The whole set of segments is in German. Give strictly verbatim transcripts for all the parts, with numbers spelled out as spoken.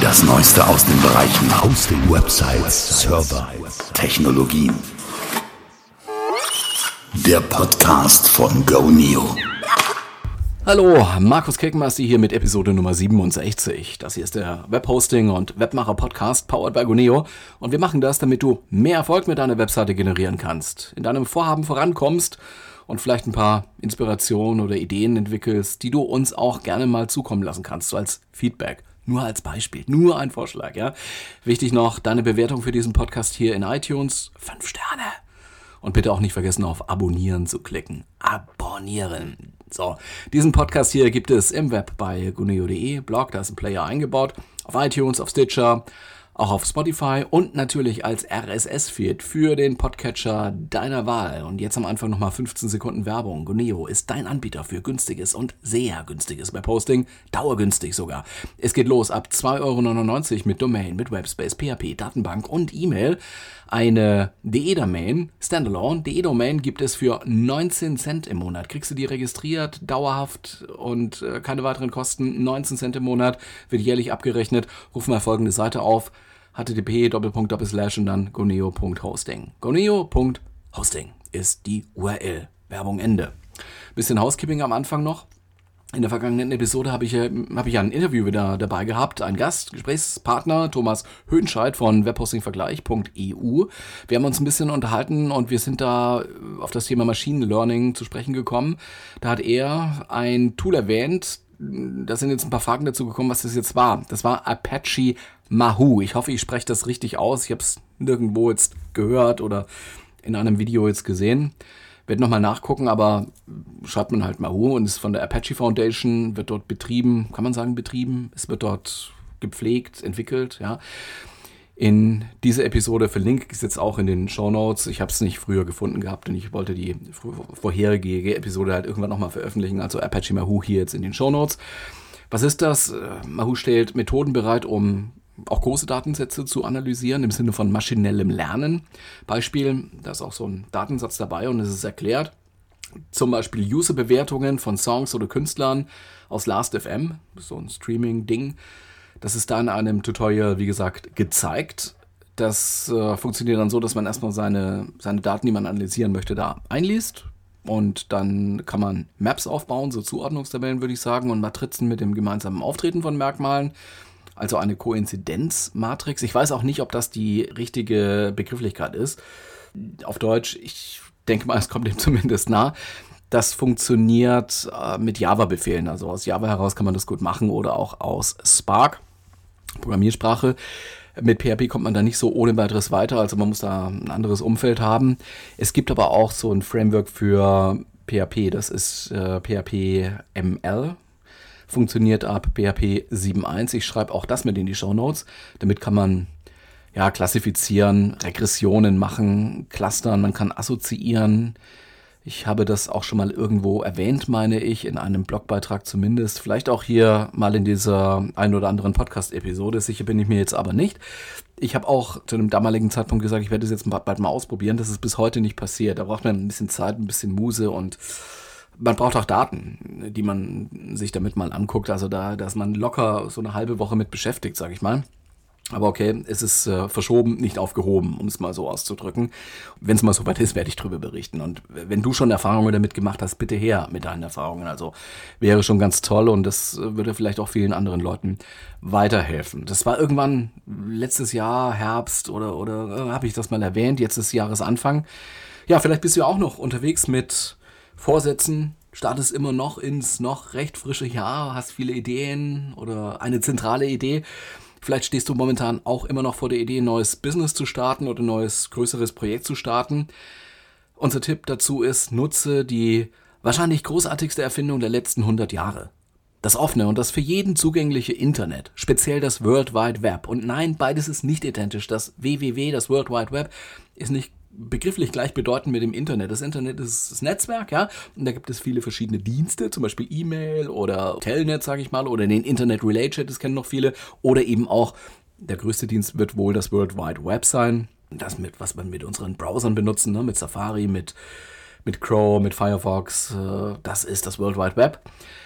Das Neueste aus den Bereichen Hosting, Websites, Server, Technologien. Der Podcast von GoNeo. Hallo, Markus Kirkenmeister hier mit Episode Nummer siebenundsechzig. Das hier ist der Webhosting- und Webmacher-Podcast powered by GoNeo. Und wir machen das, damit du mehr Erfolg mit deiner Webseite generieren kannst, in deinem Vorhaben vorankommst und vielleicht ein paar Inspirationen oder Ideen entwickelst, die du uns auch gerne mal zukommen lassen kannst, so als Feedback. Nur als Beispiel, nur ein Vorschlag, ja. Wichtig noch, deine Bewertung für diesen Podcast hier in iTunes, fünf Sterne. Und bitte auch nicht vergessen, auf Abonnieren zu klicken. Abonnieren. So, diesen Podcast hier gibt es im Web bei goneo punkt de, Blog, da ist ein Player eingebaut, auf iTunes, auf Stitcher, auch auf Spotify und natürlich als R S S-Feed für den Podcatcher deiner Wahl. Und jetzt am Anfang nochmal fünfzehn Sekunden Werbung. GoNeo ist dein Anbieter für günstiges und sehr günstiges Webhosting, dauergünstig sogar. Es geht los ab zwei Euro neunundneunzig mit Domain, mit Webspace, P H P, Datenbank und E-Mail. Eine .de-Domain, Standalone, .de-Domain gibt es für neunzehn Cent im Monat. Kriegst du die registriert, dauerhaft und äh, keine weiteren Kosten. neunzehn Cent im Monat, wird jährlich abgerechnet. Ruf mal folgende Seite auf. h t t p Doppelpunkt Doppelslash und dann goneo Punkt hosting. goneo Punkt hosting ist die U R L. Werbung Ende. Bisschen Housekeeping am Anfang noch. In der vergangenen Episode habe ich, hab ich ein Interview wieder dabei gehabt. Ein Gast, Gesprächspartner, Thomas Höhnscheid von webhostingvergleich punkt e u. Wir haben uns ein bisschen unterhalten und wir sind da auf das Thema Machine Learning zu sprechen gekommen. Da hat er ein Tool erwähnt. Da sind jetzt ein paar Fragen dazu gekommen, was das jetzt war. Das war Apache Mahou. Ich hoffe, ich spreche das richtig aus. Ich habe es nirgendwo jetzt gehört oder in einem Video jetzt gesehen. Werde nochmal nachgucken, aber schreibt man halt Mahou und ist von der Apache Foundation, wird dort betrieben, kann man sagen betrieben, es wird dort gepflegt, entwickelt, ja. In diese Episode verlinke ich es jetzt auch in den Shownotes. Ich habe es nicht früher gefunden gehabt und ich wollte die vorherige Episode halt irgendwann nochmal veröffentlichen, also Apache Mahou hier jetzt in den Shownotes. Was ist das? Mahou stellt Methoden bereit, um auch große Datensätze zu analysieren, im Sinne von maschinellem Lernen. Beispiel, da ist auch so ein Datensatz dabei und es ist erklärt. Zum Beispiel User-Bewertungen von Songs oder Künstlern aus Last Punkt F M, so ein Streaming-Ding. Das ist da in einem Tutorial, wie gesagt, gezeigt. Das äh, funktioniert dann so, dass man erstmal seine, seine Daten, die man analysieren möchte, da einliest. Und dann kann man Maps aufbauen, so Zuordnungstabellen würde ich sagen, und Matrizen mit dem gemeinsamen Auftreten von Merkmalen. Also eine Koinzidenzmatrix. Ich weiß auch nicht, ob das die richtige Begrifflichkeit ist. Auf Deutsch, ich denke mal, es kommt dem zumindest nah. Das funktioniert äh, mit Java-Befehlen. Also aus Java heraus kann man das gut machen oder auch aus Spark, Programmiersprache. Mit P H P kommt man da nicht so ohne weiteres weiter. Also man muss da ein anderes Umfeld haben. Es gibt aber auch so ein Framework für P H P. Das ist äh, P H P M L. Funktioniert ab P H P sieben Punkt eins. Ich schreibe auch das mit in die Shownotes. Damit kann man ja klassifizieren, Regressionen machen, clustern, man kann assoziieren. Ich habe das auch schon mal irgendwo erwähnt, meine ich, in einem Blogbeitrag zumindest. Vielleicht auch hier mal in dieser ein oder anderen Podcast-Episode. Sicher bin ich mir jetzt aber nicht. Ich habe auch zu einem damaligen Zeitpunkt gesagt, ich werde das jetzt bald mal ausprobieren. Das ist bis heute nicht passiert. Da braucht man ein bisschen Zeit, ein bisschen Muse und man braucht auch Daten, die man sich damit mal anguckt. Also da, da ist man locker so eine halbe Woche mit beschäftigt, sage ich mal. Aber okay, es ist äh, verschoben, nicht aufgehoben, um es mal so auszudrücken. Wenn es mal soweit ist, werde ich drüber berichten. Und wenn du schon Erfahrungen damit gemacht hast, bitte her mit deinen Erfahrungen. Also wäre schon ganz toll und das würde vielleicht auch vielen anderen Leuten weiterhelfen. Das war irgendwann letztes Jahr, Herbst oder, oder äh, habe ich das mal erwähnt. Jetzt ist Jahresanfang. Ja, vielleicht bist du ja auch noch unterwegs mit Vorsätzen, startest immer noch ins noch recht frische Jahr, hast viele Ideen oder eine zentrale Idee. Vielleicht stehst du momentan auch immer noch vor der Idee, ein neues Business zu starten oder ein neues, größeres Projekt zu starten. Unser Tipp dazu ist, nutze die wahrscheinlich großartigste Erfindung der letzten hundert Jahre. Das offene und das für jeden zugängliche Internet, speziell das World Wide Web. Und nein, beides ist nicht identisch. Das W W W, das World Wide Web, ist nicht begrifflich gleichbedeutend mit dem Internet. Das Internet ist das Netzwerk, ja, und da gibt es viele verschiedene Dienste, zum Beispiel E-Mail oder Telnet, sage ich mal, oder den Internet Relay Chat, das kennen noch viele, oder eben auch der größte Dienst wird wohl das World Wide Web sein. Das mit, was wir mit unseren Browsern benutzen, ne, mit Safari, mit, mit Chrome, mit Firefox, äh, das ist das World Wide Web.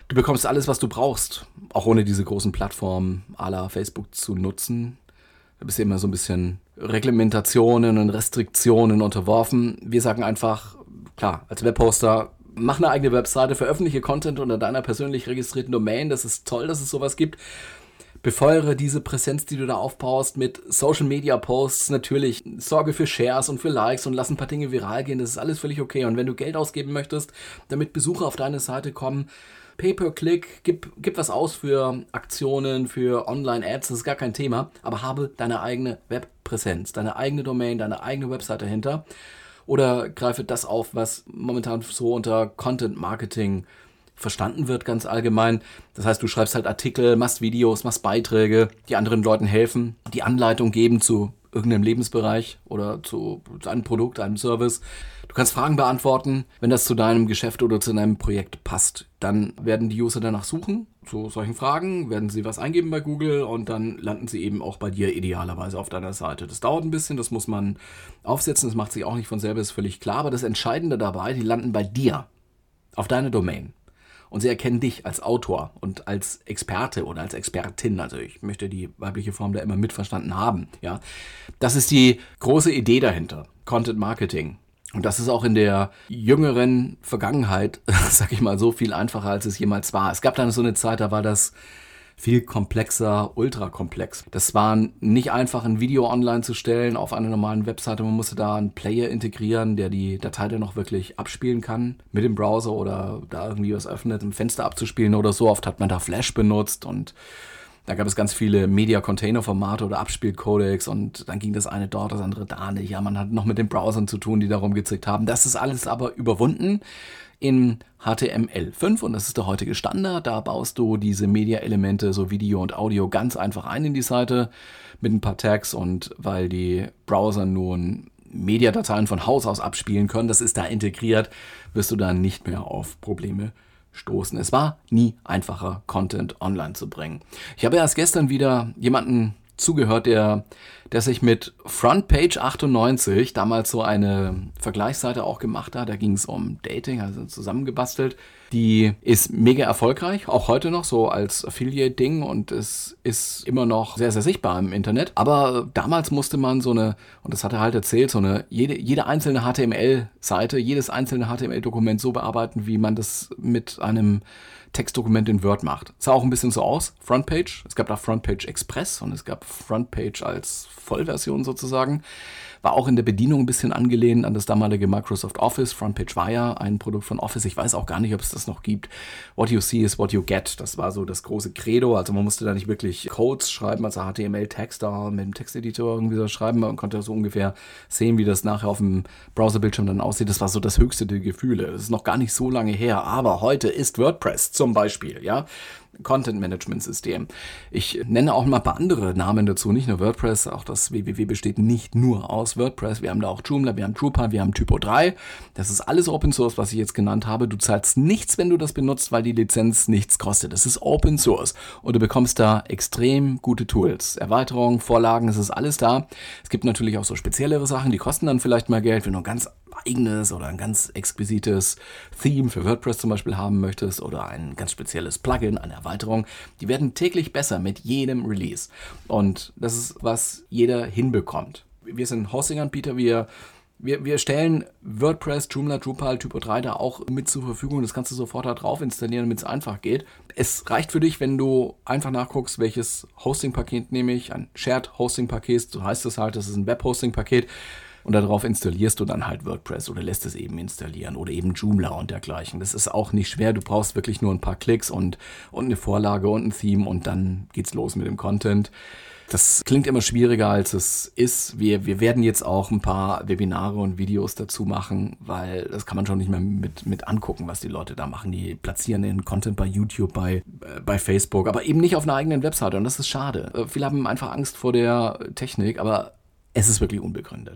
Du bekommst alles, was du brauchst, auch ohne diese großen Plattformen à la Facebook zu nutzen. Da bist du immer so ein bisschen Reglementationen und Restriktionen unterworfen. Wir sagen einfach, klar, als Webhoster, mach eine eigene Webseite, veröffentliche Content unter deiner persönlich registrierten Domain. Das ist toll, dass es sowas gibt. Befeuere diese Präsenz, die du da aufbaust, mit Social-Media-Posts. Natürlich sorge für Shares und für Likes und lass ein paar Dinge viral gehen. Das ist alles völlig okay. Und wenn du Geld ausgeben möchtest, damit Besucher auf deine Seite kommen, Pay-per-Click, gib, gib was aus für Aktionen, für Online-Ads, das ist gar kein Thema. Aber habe deine eigene Webpräsenz, deine eigene Domain, deine eigene Webseite dahinter. Oder greife das auf, was momentan so unter Content-Marketing verstanden wird, ganz allgemein. Das heißt, du schreibst halt Artikel, machst Videos, machst Beiträge, die anderen Leuten helfen, die Anleitung geben zu irgendeinem Lebensbereich oder zu einem Produkt, einem Service. Du kannst Fragen beantworten, wenn das zu deinem Geschäft oder zu deinem Projekt passt. Dann werden die User danach suchen, zu solchen Fragen, werden sie was eingeben bei Google und dann landen sie eben auch bei dir idealerweise auf deiner Seite. Das dauert ein bisschen, das muss man aufsetzen, das macht sich auch nicht von selber, ist völlig klar. Aber das Entscheidende dabei, die landen bei dir, auf deiner Domain. Und sie erkennen dich als Autor und als Experte oder als Expertin. Also ich möchte die weibliche Form da immer mitverstanden haben. Ja, das ist die große Idee dahinter. Content Marketing. Und das ist auch in der jüngeren Vergangenheit, sag ich mal, so viel einfacher, als es jemals war. Es gab dann so eine Zeit, da war das viel komplexer, ultra komplex. Das war nicht einfach, ein Video online zu stellen auf einer normalen Webseite. Man musste da einen Player integrieren, der die Datei dann noch wirklich abspielen kann mit dem Browser oder da irgendwie was öffnet, im Fenster abzuspielen oder so. Oft hat man da Flash benutzt und da gab es ganz viele Media-Container-Formate oder Abspielcodecs und dann ging das eine dort, das andere da nicht. Ja, man hat noch mit den Browsern zu tun, die da rumgezickt haben. Das ist alles aber überwunden in H T M L fünf und das ist der heutige Standard. Da baust du diese Media-Elemente, so Video und Audio, ganz einfach ein in die Seite mit ein paar Tags und weil die Browser nun Mediadateien von Haus aus abspielen können, das ist da integriert, wirst du dann nicht mehr auf Probleme stoßen. Es war nie einfacher, Content online zu bringen. Ich habe erst gestern wieder jemanden zugehört, der, der sich mit Frontpage achtundneunzig damals so eine Vergleichsseite auch gemacht hat. Da ging es um Dating, also zusammengebastelt. Die ist mega erfolgreich, auch heute noch so als Affiliate-Ding und es ist immer noch sehr, sehr sichtbar im Internet. Aber damals musste man so eine, und das hat er halt erzählt, so eine, jede, jede einzelne H T M L-Seite, jedes einzelne H T M L-Dokument so bearbeiten, wie man das mit einem Textdokument in Word macht. Sah auch ein bisschen so aus, Frontpage. Es gab da Frontpage Express und es gab Frontpage als Vollversion sozusagen. War auch in der Bedienung ein bisschen angelehnt an das damalige Microsoft Office. Frontpage war ja ein Produkt von Office. Ich weiß auch gar nicht, ob es das noch gibt. What you see is what you get. Das war so das große Credo. Also man musste da nicht wirklich Codes schreiben, also H T M L-Text da mit dem Texteditor irgendwie so schreiben. Man konnte so ungefähr sehen, wie das nachher auf dem Browserbildschirm dann aussieht. Das war so das höchste der Gefühle. Das ist noch gar nicht so lange her. Aber heute ist WordPress zum Beispiel, ja, Content-Management-System. Ich nenne auch mal ein paar andere Namen dazu, nicht nur WordPress, auch das W W W besteht nicht nur aus WordPress. Wir haben da auch Joomla, wir haben Drupal, wir haben Typo drei. Das ist alles Open Source, was ich jetzt genannt habe. Du zahlst nichts, wenn du das benutzt, weil die Lizenz nichts kostet. Das ist Open Source und du bekommst da extrem gute Tools. Erweiterungen, Vorlagen, es ist alles da. Es gibt natürlich auch so speziellere Sachen, die kosten dann vielleicht mal Geld, wenn du ein ganz eigenes oder ein ganz exquisites Theme für WordPress zum Beispiel haben möchtest oder ein ganz spezielles Plugin, eine Erweiterung. Die werden täglich besser mit jedem Release. Und das ist, was jeder hinbekommt. Wir sind Hosting-Anbieter, wir, wir, wir stellen WordPress, Joomla, Drupal, Typo drei da auch mit zur Verfügung. Das kannst du sofort da drauf installieren, damit es einfach geht. Es reicht für dich, wenn du einfach nachguckst, welches Hosting-Paket nehme ich. Ein Shared-Hosting-Paket, so heißt es halt, das ist ein Web-Hosting-Paket. Und darauf installierst du dann halt WordPress oder lässt es eben installieren oder eben Joomla und dergleichen. Das ist auch nicht schwer. Du brauchst wirklich nur ein paar Klicks und, und eine Vorlage und ein Theme und dann geht's los mit dem Content. Das klingt immer schwieriger, als es ist. Wir, wir werden jetzt auch ein paar Webinare und Videos dazu machen, weil das kann man schon nicht mehr mit, mit angucken, was die Leute da machen. Die platzieren den Content bei YouTube, bei, äh, bei Facebook, aber eben nicht auf einer eigenen Webseite und das ist schade. Viele haben einfach Angst vor der Technik, aber es ist wirklich unbegründet.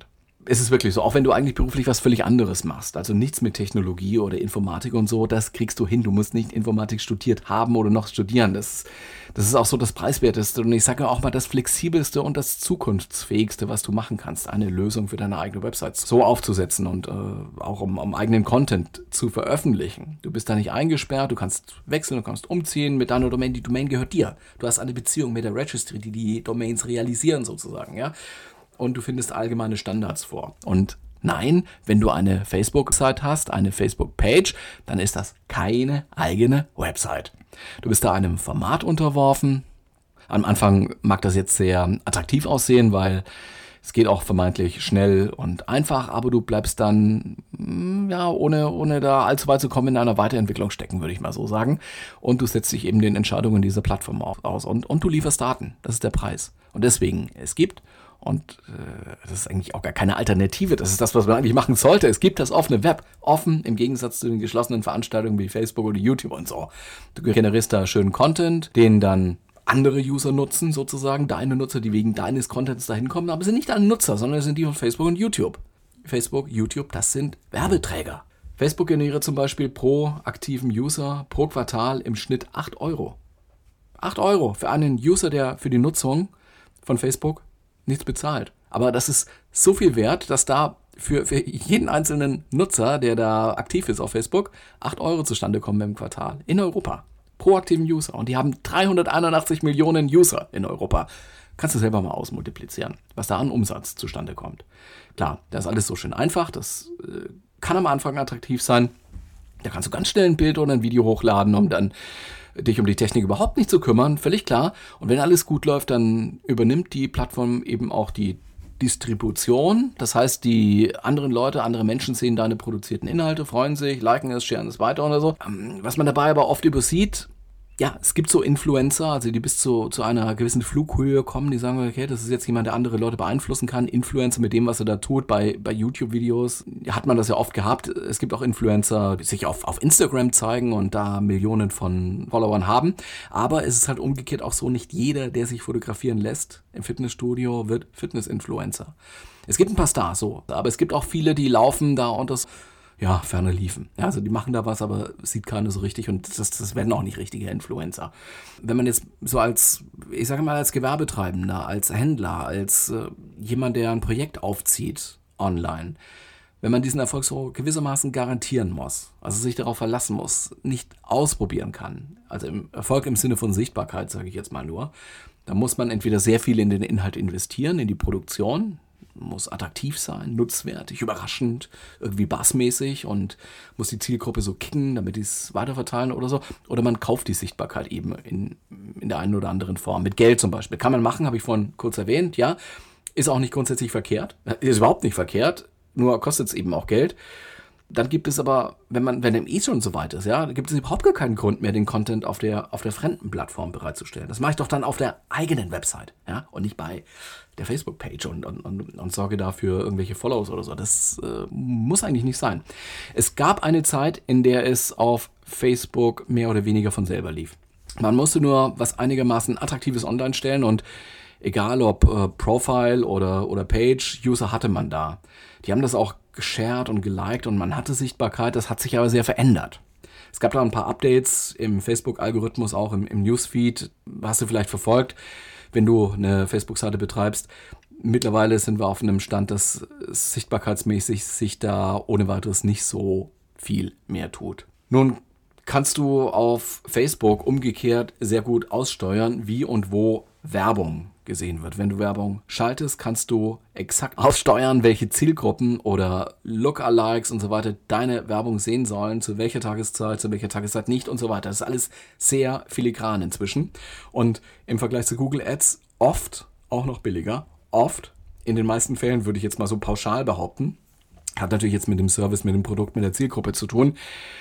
Es ist wirklich so, auch wenn du eigentlich beruflich was völlig anderes machst, also nichts mit Technologie oder Informatik und so, das kriegst du hin. Du musst nicht Informatik studiert haben oder noch studieren. Das, das ist auch so das Preiswerteste und ich sage auch mal das Flexibelste und das Zukunftsfähigste, was du machen kannst, eine Lösung für deine eigene Website so aufzusetzen und äh, auch um, um eigenen Content zu veröffentlichen. Du bist da nicht eingesperrt, du kannst wechseln, du kannst umziehen mit deiner Domain. Die Domain gehört dir. Du hast eine Beziehung mit der Registry, die die Domains realisieren sozusagen, ja. Und du findest allgemeine Standards vor. Und nein, wenn du eine Facebook-Seite hast, eine Facebook-Page, dann ist das keine eigene Website. Du bist da einem Format unterworfen. Am Anfang mag das jetzt sehr attraktiv aussehen, weil es geht auch vermeintlich schnell und einfach, aber du bleibst dann, ja, ohne, ohne da allzu weit zu kommen, in einer Weiterentwicklung stecken, würde ich mal so sagen. Und du setzt dich eben den Entscheidungen dieser Plattform aus und, und du lieferst Daten. Das ist der Preis. Und deswegen, es gibt Und äh, das ist eigentlich auch gar keine Alternative. Das ist das, was man eigentlich machen sollte. Es gibt das offene Web. Offen im Gegensatz zu den geschlossenen Veranstaltungen wie Facebook oder YouTube und so. Du generierst da schönen Content, den dann andere User nutzen sozusagen. Deine Nutzer, die wegen deines Contents da hinkommen. Aber es sind nicht deine Nutzer, sondern es sind die von Facebook und YouTube. Facebook, YouTube, das sind Werbeträger. Facebook generiert zum Beispiel pro aktiven User pro Quartal im Schnitt acht Euro. acht Euro für einen User, der für die Nutzung von Facebook nichts bezahlt. Aber das ist so viel wert, dass da für, für jeden einzelnen Nutzer, der da aktiv ist auf Facebook, acht Euro zustande kommen im Quartal. In Europa. Pro aktiven User. Und die haben dreihunderteinundachtzig Millionen User in Europa. Kannst du selber mal ausmultiplizieren, was da an Umsatz zustande kommt. Klar, das ist alles so schön einfach. Das äh, kann am Anfang attraktiv sein. Da kannst du ganz schnell ein Bild oder ein Video hochladen, um dann dich um die Technik überhaupt nicht zu kümmern, völlig klar. Und wenn alles gut läuft, dann übernimmt die Plattform eben auch die Distribution. Das heißt, die anderen Leute, andere Menschen sehen deine produzierten Inhalte, freuen sich, liken es, sharen es weiter oder so. Was man dabei aber oft übersieht, ja, es gibt so Influencer, also die bis zu, zu einer gewissen Flughöhe kommen, die sagen, okay, das ist jetzt jemand, der andere Leute beeinflussen kann. Influencer mit dem, was er da tut, bei, bei YouTube-Videos hat man das ja oft gehabt. Es gibt auch Influencer, die sich auf, auf Instagram zeigen und da Millionen von Followern haben. Aber es ist halt umgekehrt auch so, nicht jeder, der sich fotografieren lässt im Fitnessstudio, wird Fitness-Influencer. Es gibt ein paar Stars, so, aber es gibt auch viele, die laufen da und das ja, ferner liefen. Ja, also die machen da was, aber sieht keiner so richtig und das, das werden auch nicht richtige Influencer. Wenn man jetzt so als, ich sage mal als Gewerbetreibender, als Händler, als äh, jemand, der ein Projekt aufzieht online, wenn man diesen Erfolg so gewissermaßen garantieren muss, also sich darauf verlassen muss, nicht ausprobieren kann, also im Erfolg im Sinne von Sichtbarkeit, sage ich jetzt mal nur, dann muss man entweder sehr viel in den Inhalt investieren, in die Produktion, muss attraktiv sein, nutzwertig, überraschend, irgendwie bassmäßig und muss die Zielgruppe so kicken, damit die es weiterverteilen oder so. Oder man kauft die Sichtbarkeit eben in, in der einen oder anderen Form. Mit Geld zum Beispiel. Kann man machen, habe ich vorhin kurz erwähnt, ja. Ist auch nicht grundsätzlich verkehrt. Ist überhaupt nicht verkehrt, nur kostet es eben auch Geld. Dann gibt es aber, wenn man, wenn dem eh schon so weit ist, ja, gibt es überhaupt gar keinen Grund mehr, den Content auf der, auf der fremden Plattform bereitzustellen. Das mache ich doch dann auf der eigenen Website, ja, und nicht bei der Facebook-Page und, und, und, und sorge dafür irgendwelche Follows oder so. Das äh, muss eigentlich nicht sein. Es gab eine Zeit, in der es auf Facebook mehr oder weniger von selber lief. Man musste nur was einigermaßen Attraktives online stellen und egal ob äh, Profile oder, oder Page, User hatte man da. Die haben das auch geshared und geliked und man hatte Sichtbarkeit, das hat sich aber sehr verändert. Es gab da ein paar Updates im Facebook-Algorithmus, auch im, im Newsfeed, hast du vielleicht verfolgt, wenn du eine Facebook-Seite betreibst. Mittlerweile sind wir auf einem Stand, dass sichtbarkeitsmäßig sich da ohne weiteres nicht so viel mehr tut. Nun kannst du auf Facebook umgekehrt sehr gut aussteuern, wie und wo Werbung gesehen wird. Wenn du Werbung schaltest, kannst du exakt aussteuern, welche Zielgruppen oder Lookalikes und so weiter deine Werbung sehen sollen, zu welcher Tageszeit, zu welcher Tageszeit nicht und so weiter. Das ist alles sehr filigran inzwischen und im Vergleich zu Google Ads oft auch noch billiger. Oft, in den meisten Fällen würde ich jetzt mal so pauschal behaupten, hat natürlich jetzt mit dem Service, mit dem Produkt, mit der Zielgruppe zu tun.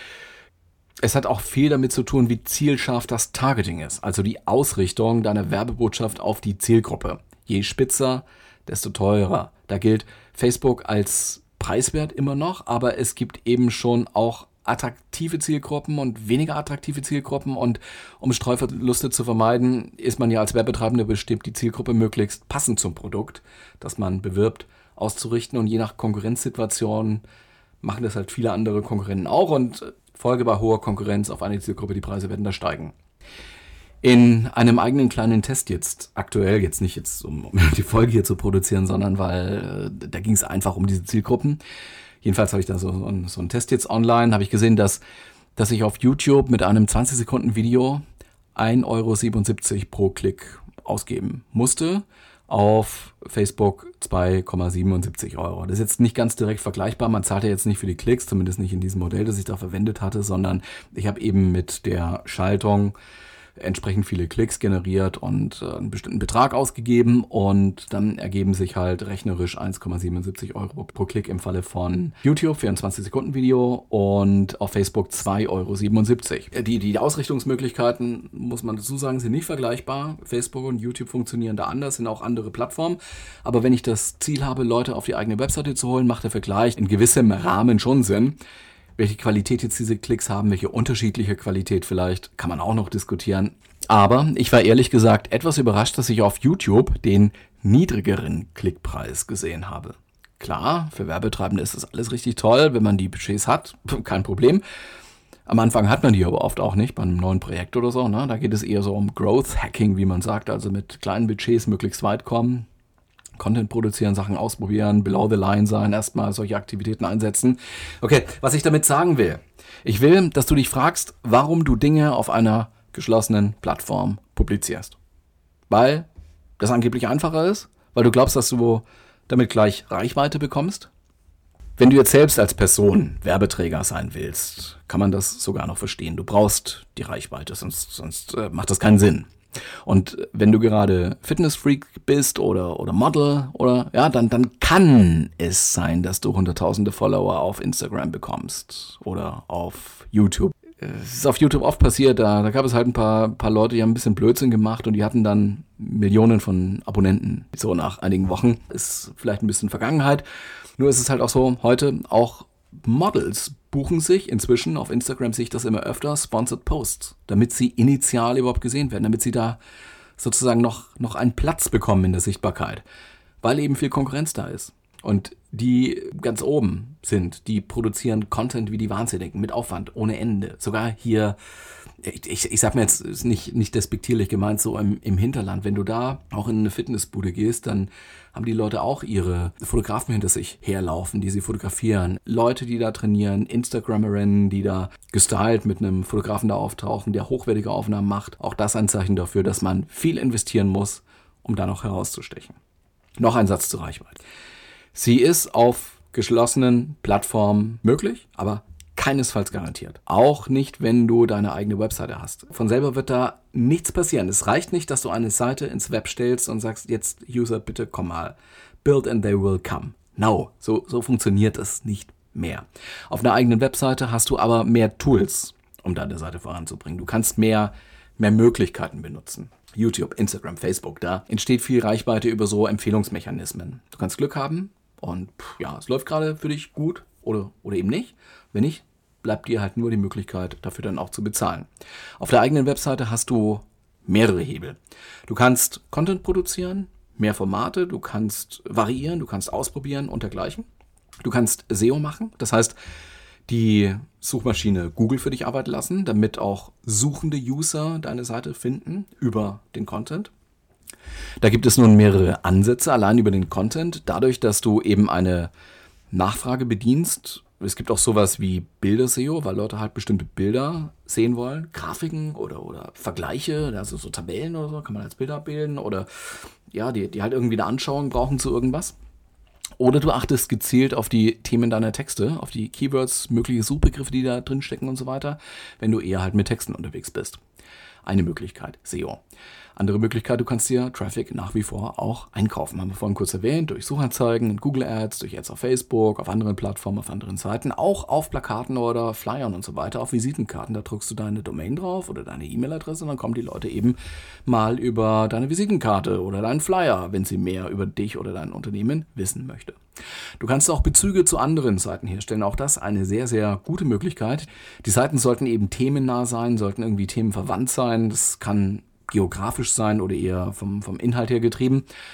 Es hat auch viel damit zu tun, wie zielscharf das Targeting ist, also die Ausrichtung deiner Werbebotschaft auf die Zielgruppe. Je spitzer, desto teurer. Da gilt Facebook als preiswert immer noch, aber es gibt eben schon auch attraktive Zielgruppen und weniger attraktive Zielgruppen und um Streuverluste zu vermeiden, ist man ja als Werbetreibender bestimmt, die Zielgruppe möglichst passend zum Produkt, das man bewirbt, auszurichten und je nach Konkurrenzsituation machen das halt viele andere Konkurrenten auch und Folge bei hoher Konkurrenz auf eine Zielgruppe, die Preise werden da steigen. In einem eigenen kleinen Test jetzt, aktuell jetzt nicht jetzt, um, um die Folge hier zu produzieren, sondern weil äh, da ging es einfach um diese Zielgruppen. Jedenfalls habe ich da so, so, ein, so einen Test jetzt online, habe ich gesehen, dass, dass ich auf YouTube mit einem zwanzig Sekunden Video ein Euro siebenundsiebzig pro Klick ausgeben musste. Auf Facebook zwei Komma siebenundsiebzig Euro. Das ist jetzt nicht ganz direkt vergleichbar. Man zahlt ja jetzt nicht für die Klicks, zumindest nicht in diesem Modell, das ich da verwendet hatte, sondern ich habe eben mit der Schaltung entsprechend viele Klicks generiert und äh, einen bestimmten Betrag ausgegeben und dann ergeben sich halt rechnerisch eins Komma siebenundsiebzig Euro pro Klick im Falle von YouTube für ein zwanzig Sekunden Video und auf Facebook zwei Euro siebenundsiebzig. Die, die Ausrichtungsmöglichkeiten, muss man dazu sagen, sind nicht vergleichbar. Facebook und YouTube funktionieren da anders, sind auch andere Plattformen. Aber wenn ich das Ziel habe, Leute auf die eigene Webseite zu holen, macht der Vergleich in gewissem Rahmen schon Sinn. Welche Qualität jetzt diese Klicks haben, welche unterschiedliche Qualität vielleicht, kann man auch noch diskutieren. Aber ich war ehrlich gesagt etwas überrascht, dass ich auf YouTube den niedrigeren Klickpreis gesehen habe. Klar, für Werbetreibende ist das alles richtig toll, wenn man die Budgets hat, kein Problem. Am Anfang hat man die aber oft auch nicht, bei einem neuen Projekt oder so. Ne? Da geht es eher so um Growth Hacking, wie man sagt, also mit kleinen Budgets möglichst weit kommen. Content produzieren, Sachen ausprobieren, below the line sein, erstmal solche Aktivitäten einsetzen. Okay, was ich damit sagen will. Ich will, dass du dich fragst, warum du Dinge auf einer geschlossenen Plattform publizierst. Weil das angeblich einfacher ist? Weil du glaubst, dass du damit gleich Reichweite bekommst? Wenn du jetzt selbst als Person Werbeträger sein willst, kann man das sogar noch verstehen. Du brauchst die Reichweite, sonst, sonst äh, macht das keinen Sinn. Und wenn du gerade Fitnessfreak bist oder, oder Model oder ja, dann, dann kann es sein, dass du hunderttausende Follower auf Instagram bekommst oder auf YouTube. Es ist auf YouTube oft passiert, da, da gab es halt ein paar, paar Leute, die haben ein bisschen Blödsinn gemacht und die hatten dann Millionen von Abonnenten. So nach einigen Wochen ist vielleicht ein bisschen Vergangenheit. Nur ist es halt auch so, heute auch Models buchen sich inzwischen, auf Instagram sehe ich das immer öfter, Sponsored Posts, damit sie initial überhaupt gesehen werden, damit sie da sozusagen noch, noch einen Platz bekommen in der Sichtbarkeit, weil eben viel Konkurrenz da ist. Und die ganz oben sind, die produzieren Content wie die Wahnsinnigen, mit Aufwand, ohne Ende. Sogar hier, ich, ich, ich sag mir jetzt, ist nicht, nicht despektierlich gemeint, so im, im Hinterland. Wenn du da auch in eine Fitnessbude gehst, dann haben die Leute auch ihre Fotografen hinter sich herlaufen, die sie fotografieren. Leute, die da trainieren, Instagramerinnen, die da gestylt mit einem Fotografen da auftauchen, der hochwertige Aufnahmen macht. Auch das ein Zeichen dafür, dass man viel investieren muss, um da noch herauszustechen. Noch ein Satz zur Reichweite. Sie ist auf geschlossenen Plattformen möglich, aber keinesfalls garantiert. Auch nicht, wenn du deine eigene Webseite hast. Von selber wird da nichts passieren. Es reicht nicht, dass du eine Seite ins Web stellst und sagst, jetzt User, bitte komm mal. Build and they will come. No, so, so funktioniert es nicht mehr. Auf einer eigenen Webseite hast du aber mehr Tools, um deine Seite voranzubringen. Du kannst mehr, mehr Möglichkeiten benutzen. YouTube, Instagram, Facebook, da entsteht viel Reichweite über so Empfehlungsmechanismen. Du kannst Glück haben und ja, es läuft gerade für dich gut oder, oder eben nicht. Wenn nicht, bleibt dir halt nur die Möglichkeit, dafür dann auch zu bezahlen. Auf der eigenen Webseite hast du mehrere Hebel. Du kannst Content produzieren, mehr Formate, du kannst variieren, du kannst ausprobieren und dergleichen. Du kannst S E O machen, das heißt, die Suchmaschine Google für dich arbeiten lassen, damit auch suchende User deine Seite finden über den Content. Da gibt es nun mehrere Ansätze, allein über den Content, dadurch, dass du eben eine Nachfrage bedienst. Es gibt auch sowas wie Bilder-S E O, weil Leute halt bestimmte Bilder sehen wollen, Grafiken oder, oder Vergleiche, also so Tabellen oder so, kann man als Bilder abbilden oder ja, die, die halt irgendwie eine Anschauung brauchen zu irgendwas. Oder du achtest gezielt auf die Themen deiner Texte, auf die Keywords, mögliche Suchbegriffe, die da drin stecken und so weiter, wenn du eher halt mit Texten unterwegs bist. Eine Möglichkeit, S E O. Andere Möglichkeit, du kannst dir Traffic nach wie vor auch einkaufen. Haben wir vorhin kurz erwähnt, durch Suchanzeigen, Google Ads, durch Ads auf Facebook, auf anderen Plattformen, auf anderen Seiten, auch auf Plakaten oder Flyern und so weiter, auf Visitenkarten. Da drückst du deine Domain drauf oder deine E-Mail-Adresse und dann kommen die Leute eben mal über deine Visitenkarte oder deinen Flyer, wenn sie mehr über dich oder dein Unternehmen wissen möchte. Du kannst auch Bezüge zu anderen Seiten herstellen. Auch das eine sehr, sehr gute Möglichkeit. Die Seiten sollten eben themennah sein, sollten irgendwie themenverwandt sein. Das kann geografisch sein oder eher vom, vom Inhalt her getrieben.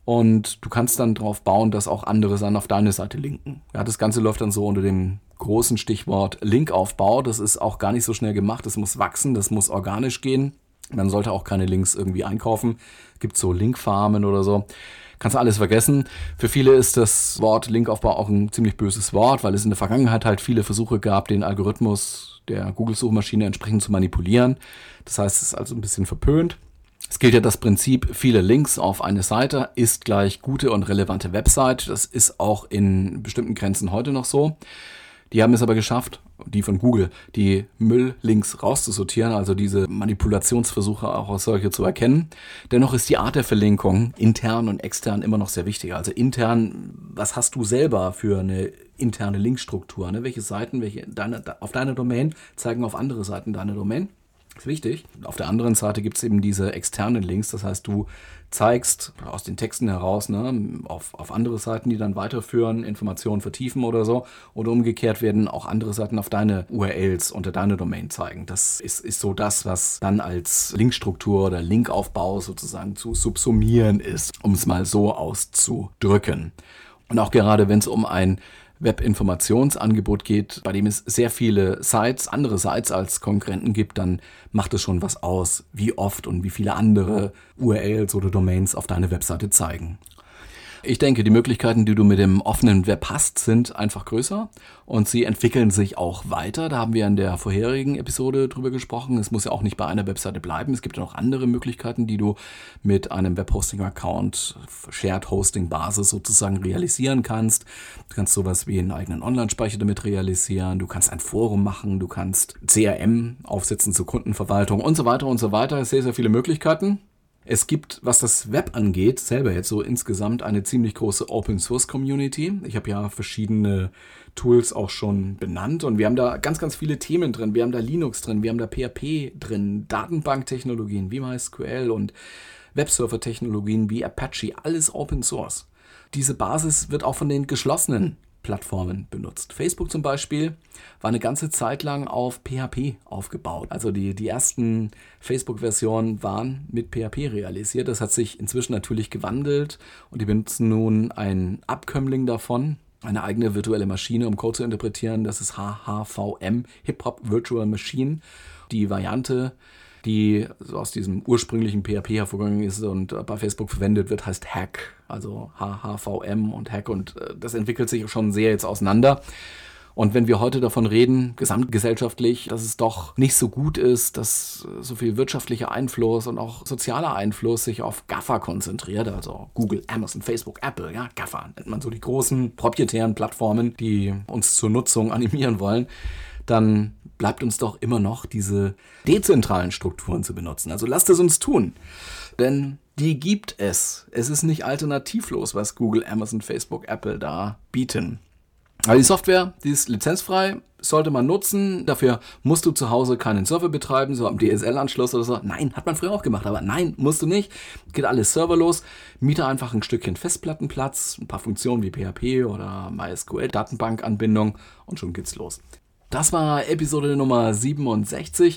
Und du kannst dann darauf bauen, dass auch andere dann auf deine Seite linken. Ja, das Ganze läuft dann so unter dem großen Stichwort Linkaufbau. Das ist auch gar nicht so schnell gemacht. Das muss wachsen, das muss organisch gehen. Man sollte auch keine Links irgendwie einkaufen. Gibt so Linkfarmen oder so. Kannst du alles vergessen. Für viele ist das Wort Linkaufbau auch ein ziemlich böses Wort, weil es in der Vergangenheit halt viele Versuche gab, den Algorithmus der Google-Suchmaschine entsprechend zu manipulieren. Das heißt, es ist also ein bisschen verpönt. Es gilt ja das Prinzip, viele Links auf eine Seite ist gleich gute und relevante Website. Das ist auch in bestimmten Grenzen heute noch so. Die haben es aber geschafft, die von Google, die Mülllinks rauszusortieren, also diese Manipulationsversuche auch als solche zu erkennen. Dennoch ist die Art der Verlinkung intern und extern immer noch sehr wichtig. Also intern, was hast du selber für eine interne Linkstruktur? Ne? Welche Seiten, welche deine, auf deiner Domain zeigen auf andere Seiten deiner Domain? Das ist wichtig. Auf der anderen Seite gibt es eben diese externen Links, das heißt, du zeigst aus den Texten heraus ne, auf, auf andere Seiten, die dann weiterführen, Informationen vertiefen oder so. Oder umgekehrt werden auch andere Seiten auf deine U R Ls unter deine Domain zeigen. Das ist, ist so das, was dann als Linkstruktur oder Linkaufbau sozusagen zu subsumieren ist, um es mal so auszudrücken. Und auch gerade wenn es um ein Webinformationsangebot geht, bei dem es sehr viele Sites, andere Sites als Konkurrenten gibt, dann macht es schon was aus, wie oft und wie viele andere U R Ls oder Domains auf deine Webseite zeigen. Ich denke, die Möglichkeiten, die du mit dem offenen Web hast, sind einfach größer und sie entwickeln sich auch weiter. Da haben wir in der vorherigen Episode drüber gesprochen. Es muss ja auch nicht bei einer Webseite bleiben. Es gibt ja noch andere Möglichkeiten, die du mit einem Webhosting-Account, Shared-Hosting-Basis sozusagen realisieren kannst. Du kannst sowas wie einen eigenen Online-Speicher damit realisieren. Du kannst ein Forum machen. Du kannst C R M aufsetzen zur Kundenverwaltung und so weiter und so weiter. Sehr, sehr viele Möglichkeiten. Es gibt, was das Web angeht, selber jetzt so insgesamt eine ziemlich große Open-Source-Community. Ich habe ja verschiedene Tools auch schon benannt und wir haben da ganz, ganz viele Themen drin. Wir haben da Linux drin, wir haben da P H P drin, Datenbanktechnologien wie MySQL und Webserver-Technologien wie Apache, alles Open-Source. Diese Basis wird auch von den geschlossenen Plattformen benutzt. Facebook zum Beispiel war eine ganze Zeit lang auf P H P aufgebaut. Also die, die ersten Facebook-Versionen waren mit P H P realisiert. Das hat sich inzwischen natürlich gewandelt und die benutzen nun ein Abkömmling davon, eine eigene virtuelle Maschine, um Code zu interpretieren. Das ist H H V M, Hip-Hop Virtual Machine. Die Variante, die so aus diesem ursprünglichen P H P hervorgegangen ist und bei Facebook verwendet wird, heißt Hack, also H H V M und Hack und das entwickelt sich schon sehr jetzt auseinander. Und wenn wir heute davon reden, gesamtgesellschaftlich, dass es doch nicht so gut ist, dass so viel wirtschaftlicher Einfluss und auch sozialer Einfluss sich auf GAFA konzentriert, also Google, Amazon, Facebook, Apple, ja, GAFA nennt man so die großen proprietären Plattformen, die uns zur Nutzung animieren wollen, dann bleibt uns doch immer noch diese dezentralen Strukturen zu benutzen. Also lasst es uns tun, denn die gibt es. Es ist nicht alternativlos, was Google, Amazon, Facebook, Apple da bieten. Aber die Software, die ist lizenzfrei, sollte man nutzen. Dafür musst du zu Hause keinen Server betreiben, so am D S L-Anschluss oder so. Nein, hat man früher auch gemacht, aber nein, musst du nicht. Geht alles serverlos. Miete einfach ein Stückchen Festplattenplatz, ein paar Funktionen wie P H P oder MySQL, Datenbankanbindung und schon geht's los. Das war Episode Nummer siebenundsechzig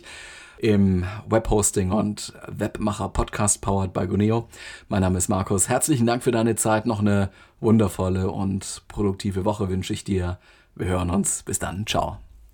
im Webhosting und Webmacher Podcast powered by Guneo. Mein Name ist Markus. Herzlichen Dank für deine Zeit. Noch eine wundervolle und produktive Woche wünsche ich dir. Wir hören uns. Bis dann. Ciao.